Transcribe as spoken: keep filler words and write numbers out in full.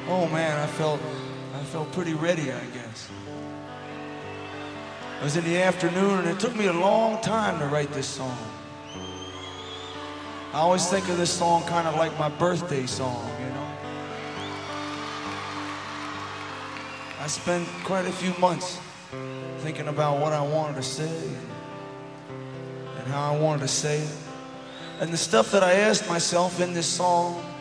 Oh man, I felt, I felt pretty ready, I guess. It was in the afternoon and it took me a long time to write this song. I always think of this song kind of like my birthday song, you know. I spent quite a few months thinking about what I wanted to say and how I wanted to say it. And the stuff that I asked myself in this song